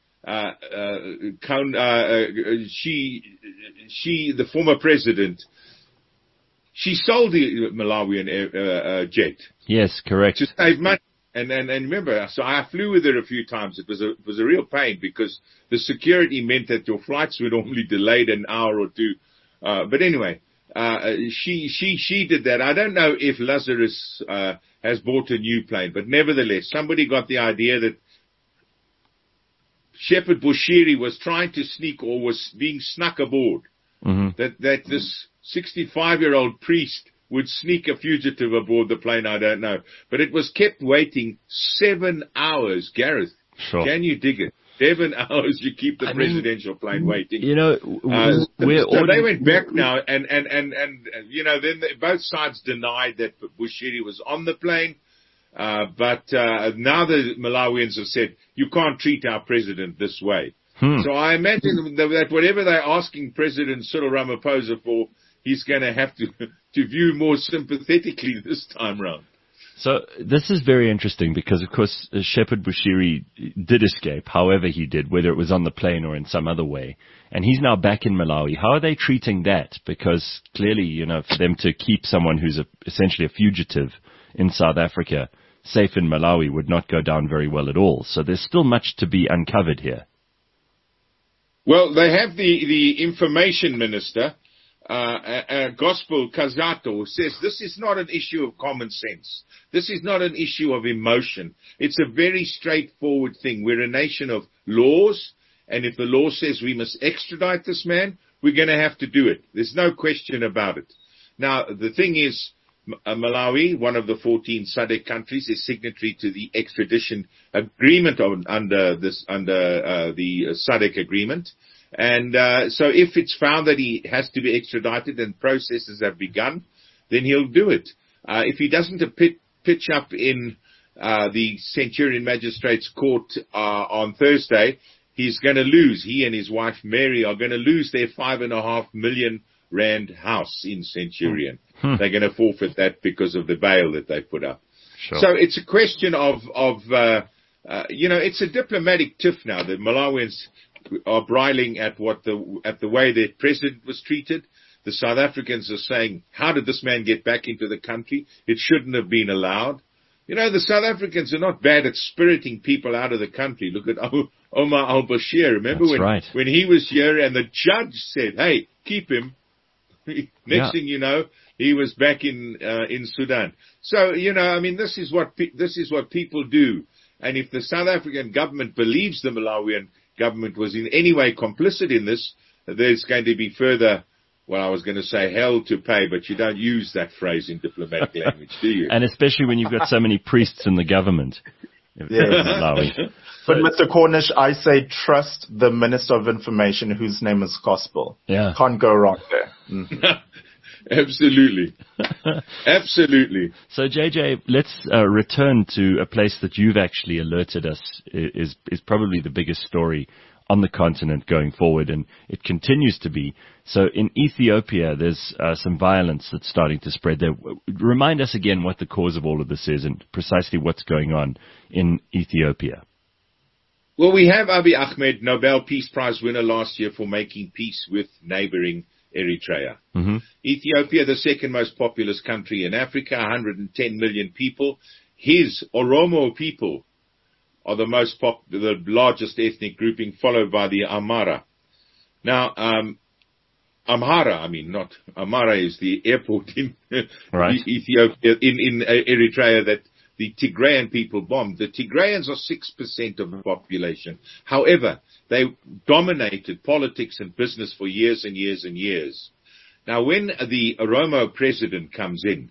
she, the former president, she sold the Malawian jet. Yes, correct. To save money. And remember, so I flew with her a few times. It was a real pain because the security meant that your flights were normally delayed an hour or two. But anyway, she did that. I don't know if Lazarus has bought a new plane, but nevertheless, somebody got the idea that Shepherd Bushiri was trying to sneak or was being snuck aboard. That this 65-year-old priest would sneak a fugitive aboard the plane, I don't know. But it was kept waiting 7 hours, Gareth. Sure. Can you dig it? 7 hours you keep the presidential plane waiting. You know, so they went back now and you know, then both sides denied that Bushiri was on the plane. But now the Malawians have said, you can't treat our president this way. So I imagine that whatever they're asking President Cyril Ramaphosa for, he's going to have to view more sympathetically this time round. So this is very interesting because, of course, Shepherd Bushiri did escape, however he did, whether it was on the plane or in some other way. And he's now back in Malawi. How are they treating that? Because clearly, you know, for them to keep someone who's essentially a fugitive in South Africa safe in Malawi would not go down very well at all. So there's still much to be uncovered here. Well, they have the information minister, Gospel Kazato, says this is not an issue of common sense. This is not an issue of emotion. It's a very straightforward thing. We're a nation of laws, and if the law says we must extradite this man, we're going to have to do it. There's no question about it. Now, the thing is, Malawi, one of the 14 SADC countries, is signatory to the extradition agreement under the SADC agreement. And so if it's found that he has to be extradited and processes have begun, then he'll do it. If he doesn't pitch up in the Centurion Magistrates Court on Thursday, he's going to lose. He and his wife Mary are going to lose their 5.5 million rand house in Centurion. They're going to forfeit that because of the bail that they put up. Sure. So it's a question of you know, it's a diplomatic tiff now. The Malawians are bridling at the way their president was treated. The South Africans are saying, how did this man get back into the country? It shouldn't have been allowed. You know, the South Africans are not bad at spiriting people out of the country. Look at Omar al-Bashir. Remember when he was here and the judge said, hey, keep him. Next thing you know, he was back in Sudan. So, you know, I mean, this is what people do. And if the South African government believes the Malawian government was in any way complicit in this, there's going to be further, well, I was going to say hell to pay, but you don't use that phrase in diplomatic language, do you? And especially when you've got so many priests in the government. Yeah. Malawi. But Mr. Cornish, I say trust the Minister of Information whose name is Gospel. Yeah. Can't go wrong there. Absolutely. Absolutely. So, JJ, let's return to a place that you've actually alerted us is probably the biggest story on the continent going forward, and it continues to be. So in Ethiopia, there's some violence that's starting to spread there. Remind us again what the cause of all of this is and precisely what's going on in Ethiopia. Well, we have Abiy Ahmed, Nobel Peace Prize winner last year for making peace with neighboring Eritrea. Mm-hmm. Ethiopia, the second most populous country in Africa, 110 million people. His Oromo people are the largest ethnic grouping, followed by the Amhara. Now, Amhara is the airport in Right. Ethiopia, in Eritrea that the Tigrayan people bombed. The Tigrayans are 6% of the population. However, they dominated politics and business for years and years and years. Now, when the Oromo president comes in,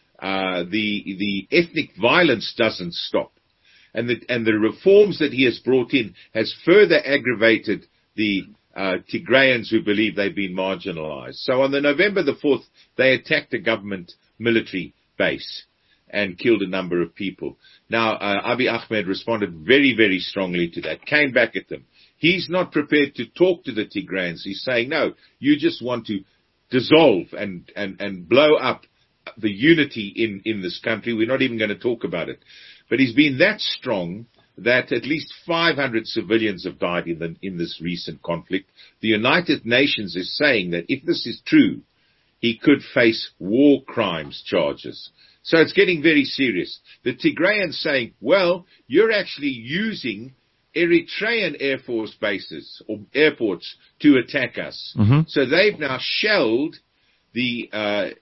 the ethnic violence doesn't stop. And the reforms that he has brought in has further aggravated the Tigrayans who believe they've been marginalized. So on the November the 4th, they attacked a government military base and killed a number of people. Now, Abiy Ahmed responded very, very strongly to that, came back at them. He's not prepared to talk to the Tigrayans. He's saying, no, you just want to dissolve and blow up the unity in this country. We're not even going to talk about it. But he's been that strong that at least 500 civilians have died in this recent conflict. The United Nations is saying that if this is true, he could face war crimes charges. So it's getting very serious. The Tigrayans saying, well, you're actually using Eritrean Air Force bases or airports to attack us. Mm-hmm. So they've now shelled the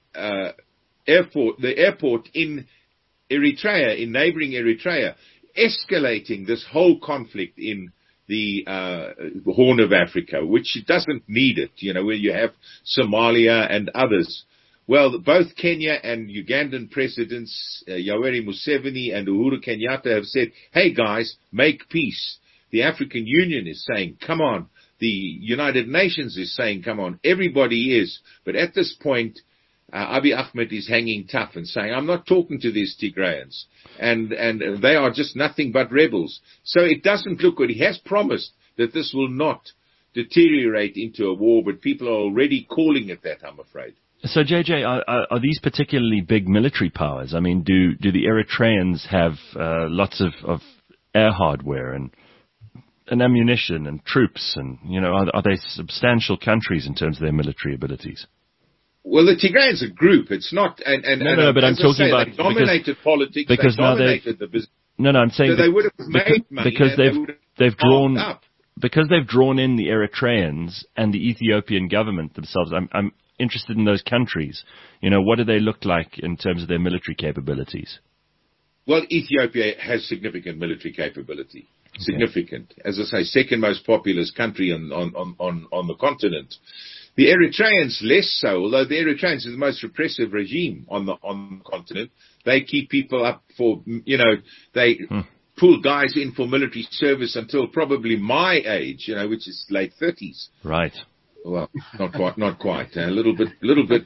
airport in Eritrea, in neighboring Eritrea, escalating this whole conflict in the Horn of Africa, which doesn't need it, where you have Somalia and others. Well, both Kenya and Ugandan presidents, Yoweri Museveni and Uhuru Kenyatta, have said, hey guys, make peace. The African Union is saying, come on. The United Nations is saying, come on. Everybody is. But at this point, Abiy Ahmed is hanging tough and saying, I'm not talking to these Tigrayans. And they are just nothing but rebels. So it doesn't look good. He has promised that this will not deteriorate into a war, but people are already calling it that, I'm afraid. So, JJ, are these particularly big military powers? I mean, do the Eritreans have lots of air hardware and ammunition and troops? And, are they substantial countries in terms of their military abilities? Well, the Tigrayans are a group. It's not... No, but I'm talking about... They dominated politics. Because they dominated the business. No, I'm saying... So they would have made money. Because they've drawn... Up. Because they've drawn in the Eritreans and the Ethiopian government themselves. I'm interested in those countries. What do they look like in terms of their military capabilities? Well, Ethiopia has significant military capability. Okay. Significant. As I say, second most populous country on the continent. The Eritreans less so, although the Eritreans are the most repressive regime on the continent. They keep people up for, they pull guys in for military service until probably my age, which is late 30s. Right. Well, not quite. A little bit.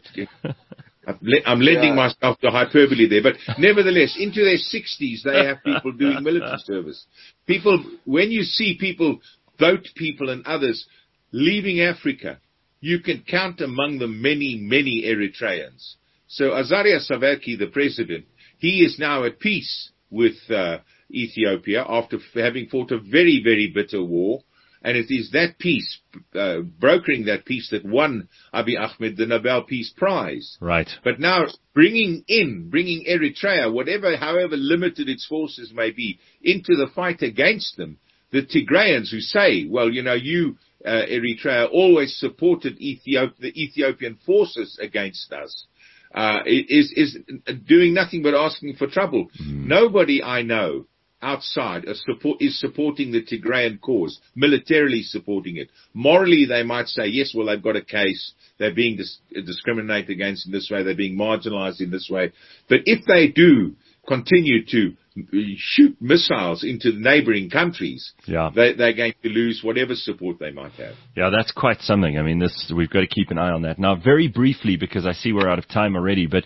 I'm lending myself to hyperbole there, but nevertheless, into their 60s, they have people doing military service. When you see boat people and others leaving Africa, you can count among them many, many Eritreans. So Azarias Afwerki, the president, he is now at peace with Ethiopia after having fought a very, very bitter war. And it is that peace, brokering that peace, that won Abiy Ahmed the Nobel Peace Prize. Right. But now bringing Eritrea, however limited its forces may be, into the fight against them, the Tigrayans who say, well, you, Eritrea, always supported the Ethiopian forces against us, is doing nothing but asking for trouble. Mm. Nobody I know outside is supporting the Tigrayan cause, militarily supporting it. Morally, they might say, yes, well, they've got a case. They're being discriminated against in this way. They're being marginalized in this way. But if they do continue to shoot missiles into the neighboring countries, they're going to lose whatever support they might have. Yeah, that's quite something. I mean, we've got to keep an eye on that. Now, very briefly, because I see we're out of time already, but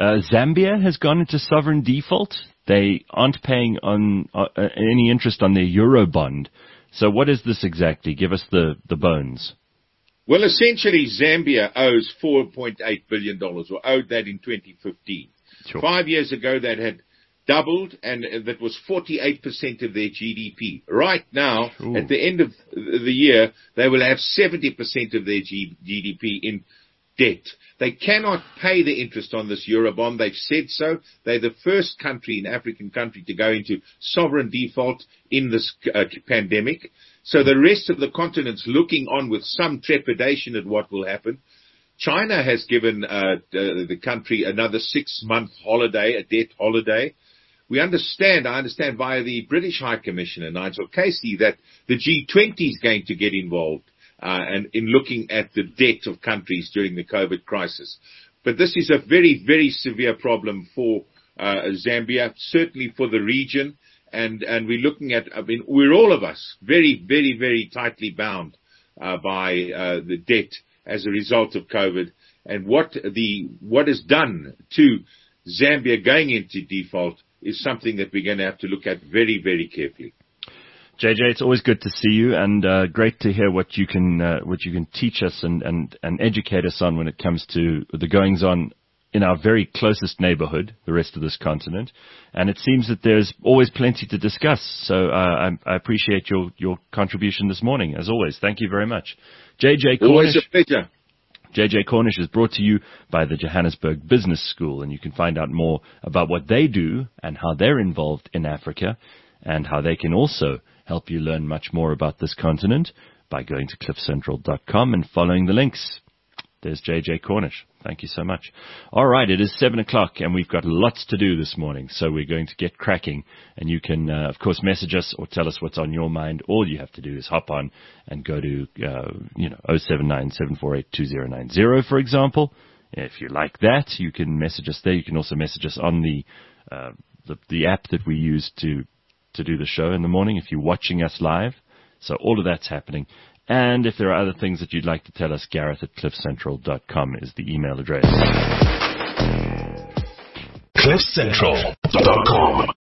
Zambia has gone into sovereign default. They aren't paying on any interest on their Eurobond. So what is this exactly? Give us the bones. Well, essentially, Zambia owes $4.8 billion, or owed that in 2015. Sure. 5 years ago, that had doubled, and that was 48% of their GDP. Right now, at the end of the year, they will have 70% of their GDP in debt. They cannot pay the interest on this Eurobond. They've said so. They're the first country, an African country, to go into sovereign default in this pandemic. So the rest of the continent's looking on with some trepidation at what will happen. China has given the country another 6-month holiday, a debt holiday. I understand via the British High Commissioner, Nigel Casey, that the G20 is going to get involved and in looking at the debt of countries during the COVID crisis. But this is a very, very severe problem for Zambia, certainly for the region. And we're looking at, we're all of us very, very, very tightly bound by the debt as a result of COVID. And what is done to Zambia going into default is something that we're going to have to look at very, very carefully. JJ, it's always good to see you, and great to hear what you can teach us and educate us on when it comes to the goings on in our very closest neighborhood, the rest of this continent. And it seems that there's always plenty to discuss. So I appreciate your contribution this morning, as always. Thank you very much. JJ Cornish. Always a pleasure. JJ Cornish is brought to you by the Johannesburg Business School, and you can find out more about what they do and how they're involved in Africa and how they can also help you learn much more about this continent by going to cliffcentral.com and following the links. There's JJ Cornish. Thank you so much. All right, it is 7 o'clock, and we've got lots to do this morning, so we're going to get cracking. And you can, of course, message us or tell us what's on your mind. All you have to do is hop on and go to, 079-748-2090, for example. If you like that, you can message us there. You can also message us on the app that we use to do the show in the morning if you're watching us live. So all of that's happening. And if there are other things that you'd like to tell us, Gareth@cliffcentral.com is the email address. cliffcentral.com